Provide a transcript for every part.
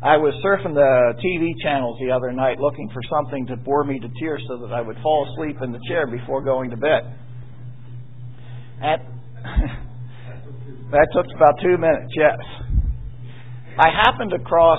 I was surfing the TV channels the other night looking for something to bore me to tears so that I would fall asleep in the chair before going to bed. And that took about 2 minutes, yes. I happened across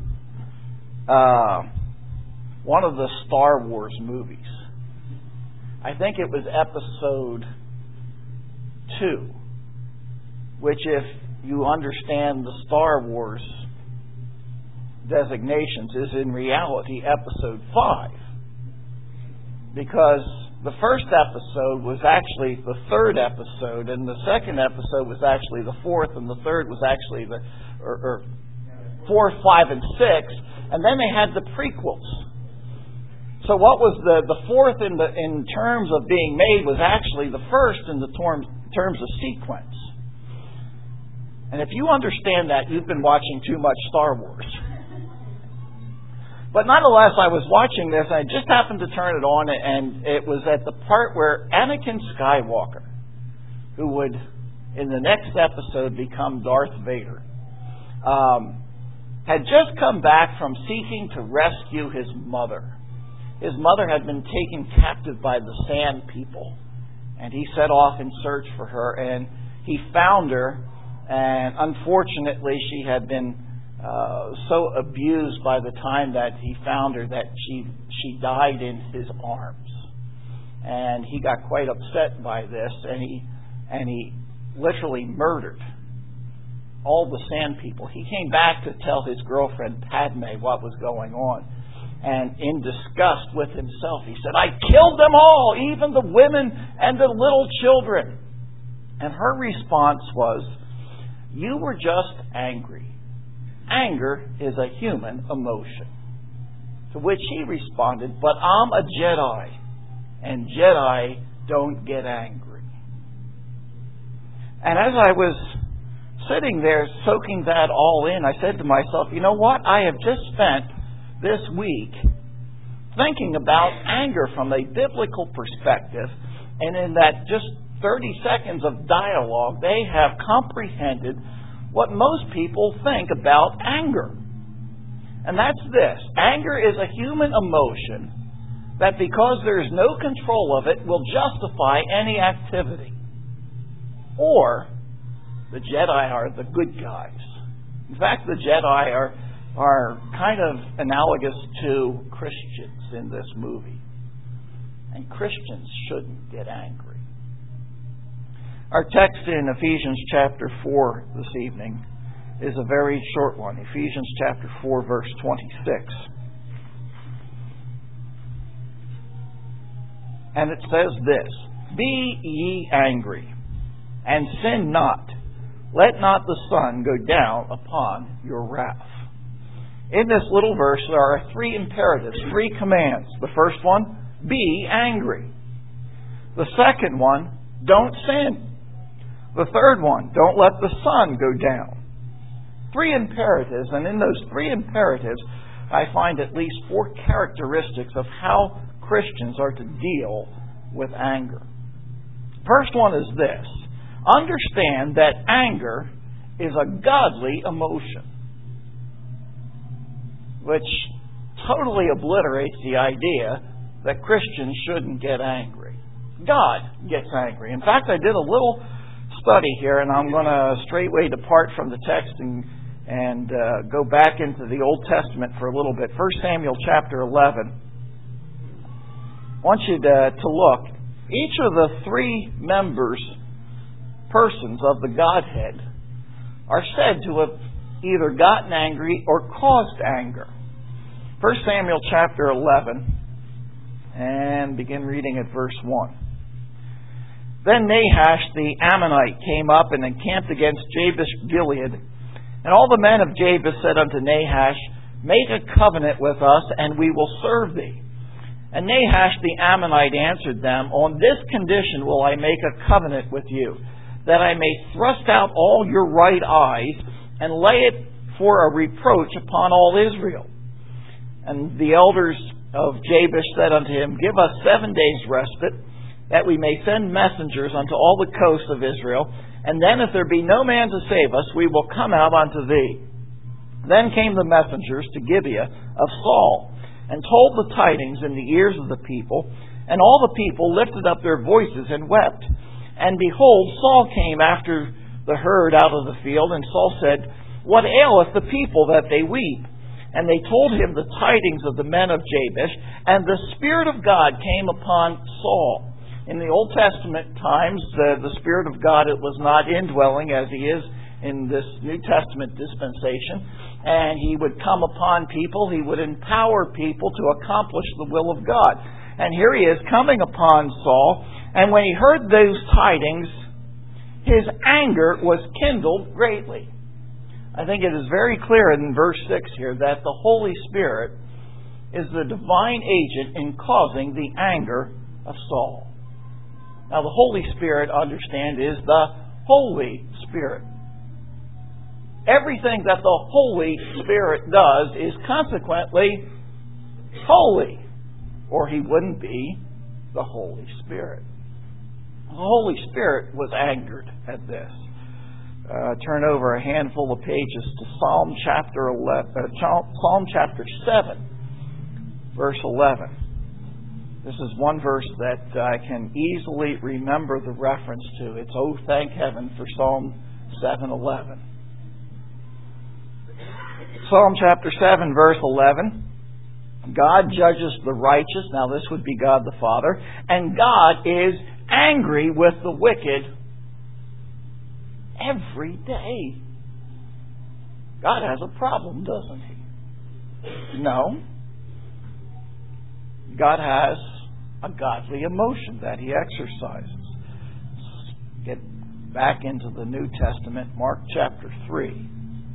one of the Star Wars movies. I think it was episode 2, which, if you understand the Star Wars designations, is in reality episode 5. Because the first episode was actually the third episode, and the second episode was actually the fourth, and the third was actually the fourth, 5, and 6, and then they had the prequels. So what was the fourth in terms of being made was actually the first in the terms of sequence. And if you understand that, you've been watching too much Star Wars. But nonetheless, I was watching this, and I just happened to turn it on, and it was at the part where Anakin Skywalker, who would, in the next episode, become Darth Vader, had just come back from seeking to rescue his mother. His mother had been taken captive by the Sand People, and he set off in search for her, and he found her, and unfortunately she had been so abused by the time that he found her that she died in his arms. And he got quite upset by this, and he literally murdered all the Sand People. He came back to tell his girlfriend Padme what was going on. And in disgust with himself, he said, "I killed them all, even the women and the little children." And her response was, "You were just angry. Anger is a human emotion." To which he responded, "But I'm a Jedi, and Jedi don't get angry." And as I was sitting there soaking that all in, I said to myself, you know what? I have just spent this week thinking about anger from a biblical perspective, and in that just 30 seconds of dialogue, they have comprehended what most people think about anger. And that's this. Anger is a human emotion that, because there is no control of it, will justify any activity. Or the Jedi are the good guys. In fact, the Jedi are kind of analogous to Christians in this movie. And Christians shouldn't get angry. Our text in Ephesians chapter 4 this evening is a very short one. Ephesians chapter 4, verse 26. And it says this, "Be ye angry, and sin not. Let not the sun go down upon your wrath." In this little verse, there are 3 imperatives, 3 commands. The first one, be angry. The second one, don't sin. The third one, don't let the sun go down. 3 imperatives, and in those 3 imperatives, I find at least 4 characteristics of how Christians are to deal with anger. First one is this. Understand that anger is a godly emotion, which totally obliterates the idea that Christians shouldn't get angry. God gets angry. In fact, I did a little study here, and I'm going to straightway depart from the text and go back into the Old Testament for a little bit. 1 Samuel chapter 11. I want you to look. Each of the 3 persons of the Godhead are said to have either gotten angry or caused anger. 1 Samuel chapter 11, and begin reading at verse 1. Then Nahash the Ammonite came up and encamped against Jabesh Gilead. And all the men of Jabez said unto Nahash, Make a covenant with us, and we will serve thee. And Nahash the Ammonite answered them, On this condition will I make a covenant with you, that I may thrust out all your right eyes, and lay it for a reproach upon all Israel. And the elders of Jabesh said unto him, Give us 7 days respite, that we may send messengers unto all the coasts of Israel, and then if there be no man to save us, we will come out unto thee. Then came the messengers to Gibeah of Saul, and told the tidings in the ears of the people, and all the people lifted up their voices and wept. And behold, Saul came after the herd out of the field, and Saul said, What aileth the people that they weep? And they told him the tidings of the men of Jabesh, and the Spirit of God came upon Saul. In the Old Testament times, the Spirit of God was not indwelling as He is in this New Testament dispensation. And He would come upon people. He would empower people to accomplish the will of God. And here He is coming upon Saul. And when he heard those tidings, his anger was kindled greatly. I think it is very clear in verse 6 here that the Holy Spirit is the divine agent in causing the anger of Saul. Now, the Holy Spirit, understand, is the Holy Spirit. Everything that the Holy Spirit does is consequently holy, or He wouldn't be the Holy Spirit. The Holy Spirit was angered at this. Turn over a handful of pages to Psalm chapter 7, verse 11. This is one verse that I can easily remember the reference to. It's "Oh, thank heaven for Psalm 7:11." Psalm chapter 7, verse 11. God judges the righteous. Now this would be God the Father. And God is angry with the wicked every day. God has a problem, doesn't He? No. God has a godly emotion that He exercises. Let's get back into the New Testament, Mark chapter 3.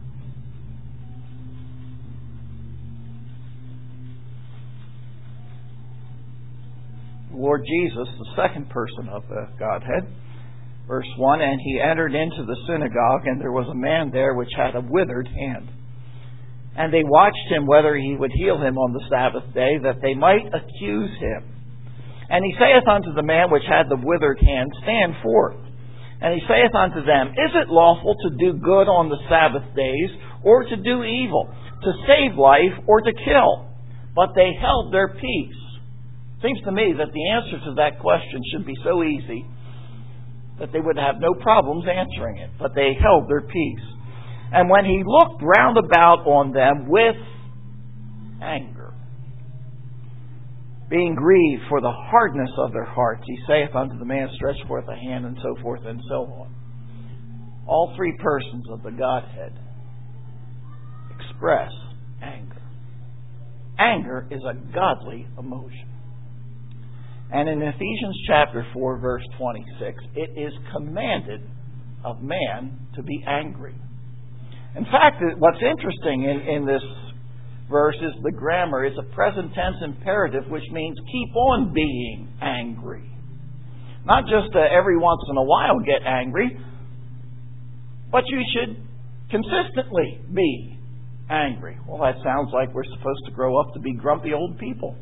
Lord Jesus, the second person of the Godhead. Verse 1, And He entered into the synagogue, and there was a man there which had a withered hand. And they watched Him whether He would heal him on the Sabbath day, that they might accuse Him. And He saith unto the man which had the withered hand, Stand forth. And He saith unto them, Is it lawful to do good on the Sabbath days, or to do evil, to save life, or to kill? But they held their peace. Seems to me that the answer to that question should be so easy that they would have no problems answering it. But they held their peace. And when He looked round about on them with anger, being grieved for the hardness of their hearts, He saith unto the man, Stretch forth a hand, and so forth and so on. All three persons of the Godhead express anger. Anger is a godly emotion. And in Ephesians chapter 4, verse 26, it is commanded of man to be angry. In fact, what's interesting in this verse is the grammar. It's a present tense imperative, which means keep on being angry. Not just every once in a while get angry, but you should consistently be angry. Well, that sounds like we're supposed to grow up to be grumpy old people.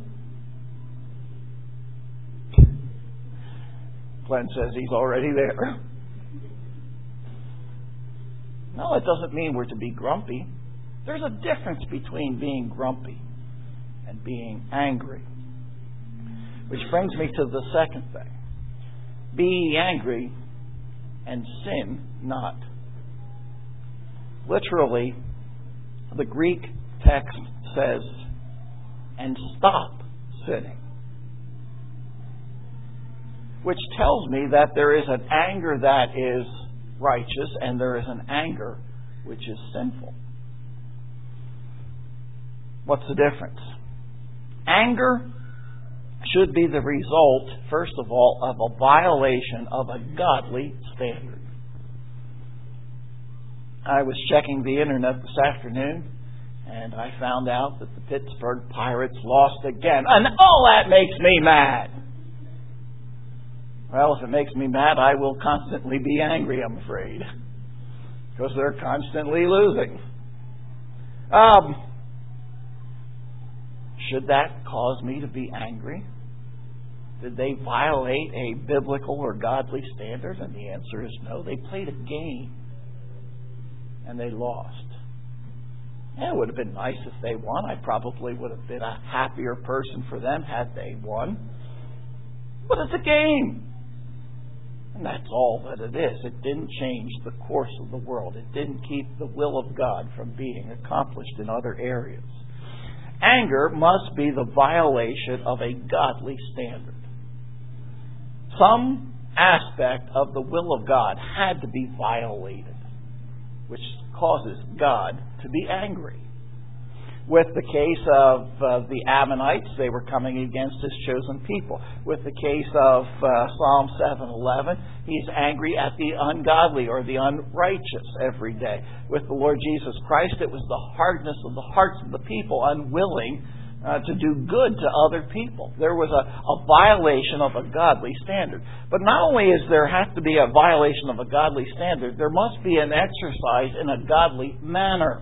Glenn says he's already there. No, it doesn't mean we're to be grumpy. There's a difference between being grumpy and being angry. Which brings me to the second thing. Be ye angry and sin not. Literally, the Greek text says, and stop sinning. Which tells me that there is an anger that is righteous and there is an anger which is sinful. What's the difference? Anger should be the result, first of all, of a violation of a godly standard. I was checking the internet this afternoon and I found out that the Pittsburgh Pirates lost again. And that makes me mad. Well, if it makes me mad, I will constantly be angry, I'm afraid. Because they're constantly losing. Should that cause me to be angry? Did they violate a biblical or godly standard? And the answer is no. They played a game. And they lost. It would have been nice if they won. I probably would have been a happier person for them had they won. But it's a game. And that's all that it is. It didn't change the course of the world. It didn't keep the will of God from being accomplished in other areas. Anger must be the violation of a godly standard. Some aspect of the will of God had to be violated, which causes God to be angry. With the case of the Ammonites, they were coming against His chosen people. With the case of Psalm 7:11, He's angry at the ungodly or the unrighteous every day. With the Lord Jesus Christ, it was the hardness of the hearts of the people, unwilling to do good to other people. There was a violation of a godly standard. But not only is there have to be a violation of a godly standard, there must be an exercise in a godly manner.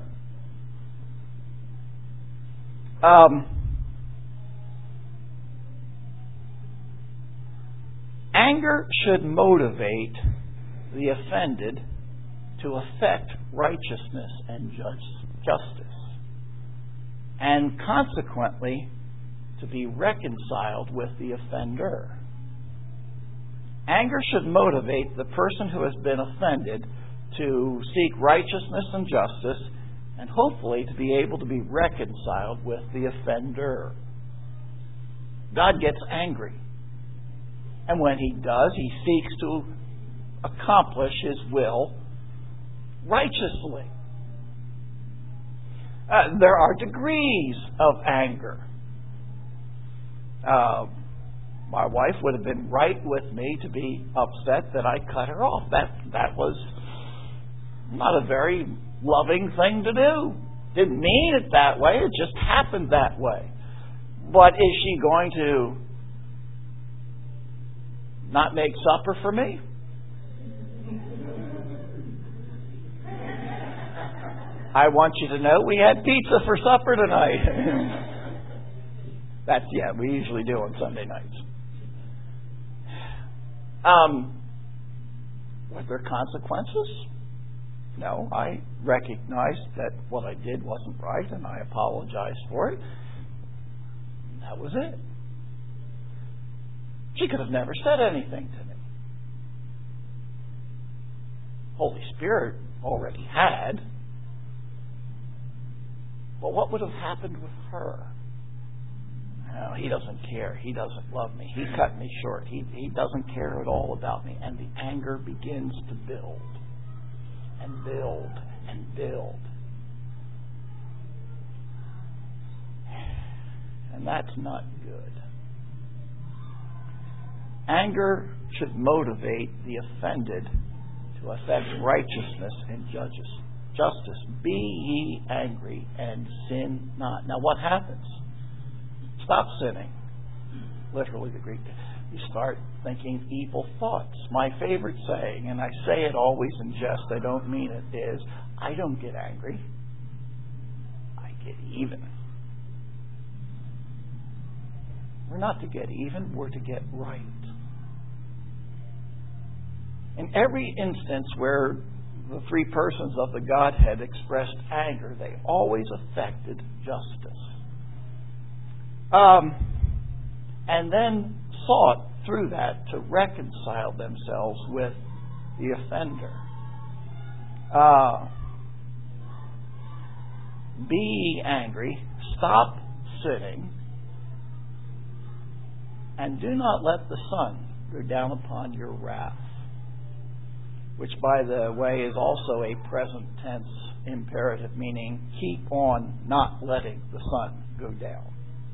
Anger should motivate the offended to effect righteousness and justice, and consequently to be reconciled with the offender. Anger should motivate the person who has been offended to seek righteousness and justice, and hopefully to be able to be reconciled with the offender. God gets angry. And when He does, He seeks to accomplish His will righteously. There are degrees of anger. My wife would have been right with me to be upset that I cut her off. That was not a very loving thing to do. Didn't mean it that way. It just happened that way. But is she going to not make supper for me? I want you to know we had pizza for supper tonight. We usually do on Sunday nights. Were there consequences? No, I recognized that what I did wasn't right, and I apologized for it. That was it. She could have never said anything to me. Holy Spirit already had. But what would have happened with her? No, He doesn't care. He doesn't love me. He cut me short. He doesn't care at all about me. And the anger begins to build. And build and build. And that's not good. Anger should motivate the offended to effect righteousness and justice. Be ye angry and sin not. Now what happens? Stop sinning. Literally the Greek. You start thinking evil thoughts. My favorite saying, and I say it always in jest, I don't mean it, is, I don't get angry. I get even. We're not to get even, we're to get right. In every instance where the three persons of the Godhead expressed anger, they always affected justice. And then sought through that to reconcile themselves with the offender. Be angry, stop sinning, and do not let the sun go down upon your wrath. Which, by the way, is also a present tense imperative, meaning keep on not letting the sun go down.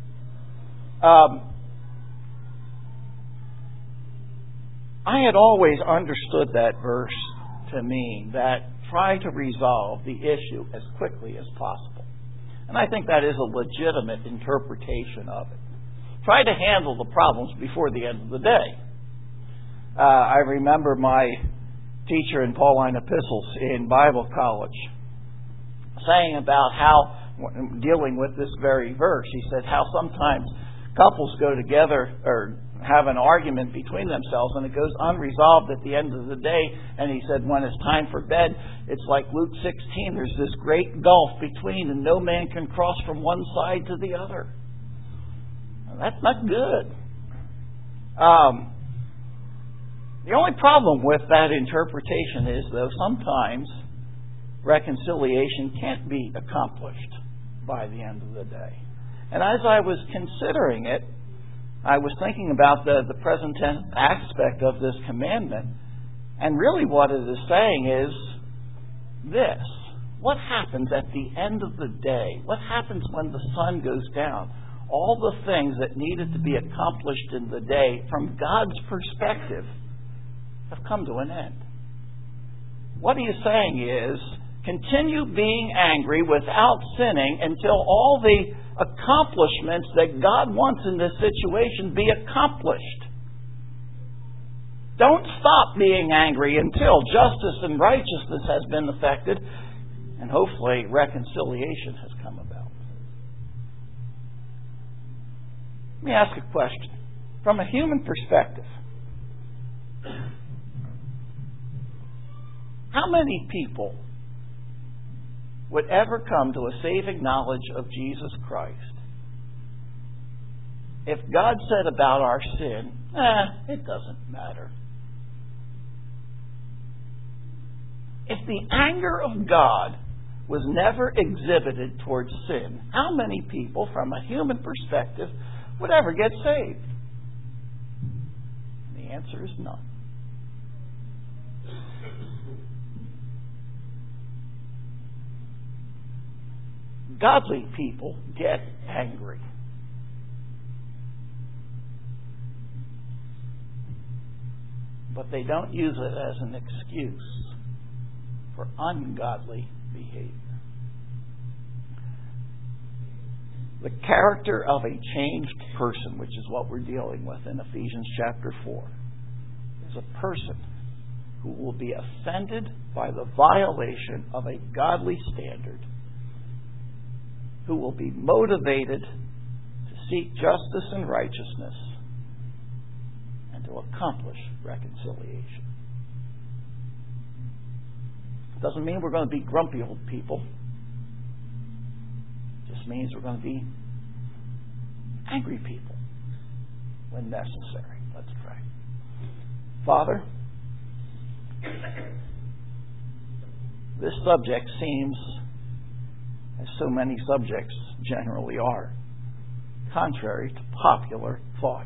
I had always understood that verse to mean that try to resolve the issue as quickly as possible. And I think that is a legitimate interpretation of it. Try to handle the problems before the end of the day. I remember my teacher in Pauline epistles in Bible college saying about how, dealing with this very verse, he said how sometimes couples go together, or have an argument between themselves and it goes unresolved at the end of the day. And he said when it's time for bed, it's like Luke 16. There's this great gulf between and no man can cross from one side to the other. Now, that's not good. The only problem with that interpretation is, though, sometimes reconciliation can't be accomplished by the end of the day. And as I was considering it, I was thinking about the present tense aspect of this commandment. And really what it is saying is this. What happens at the end of the day? What happens when the sun goes down? All the things that needed to be accomplished in the day, from God's perspective, have come to an end. What he is saying is, continue being angry without sinning until all the accomplishments that God wants in this situation be accomplished. Don't stop being angry until justice and righteousness has been effected and hopefully reconciliation has come about. Let me ask a question. From a human perspective, how many people would ever come to a saving knowledge of Jesus Christ if God said about our sin, it doesn't matter? If the anger of God was never exhibited towards sin, how many people, from a human perspective, would ever get saved? And the answer is none. Godly people get angry. But they don't use it as an excuse for ungodly behavior. The character of a changed person, which is what we're dealing with in Ephesians chapter 4, is a person who will be offended by the violation of a godly standard, who will be motivated to seek justice and righteousness and to accomplish reconciliation. Doesn't mean we're going to be grumpy old people. It just means we're going to be angry people when necessary. Let's pray. Father, this subject seems, as so many subjects generally are, contrary to popular thought.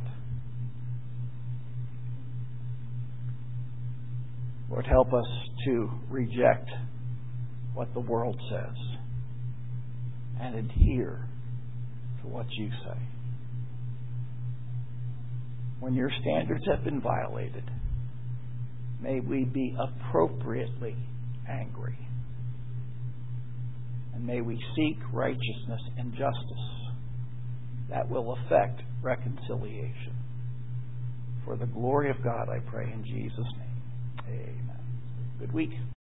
Lord, help us to reject what the world says and adhere to what you say. When your standards have been violated, may we be appropriately angry. And may we seek righteousness and justice that will effect reconciliation. For the glory of God, I pray in Jesus' name. Amen. Good week.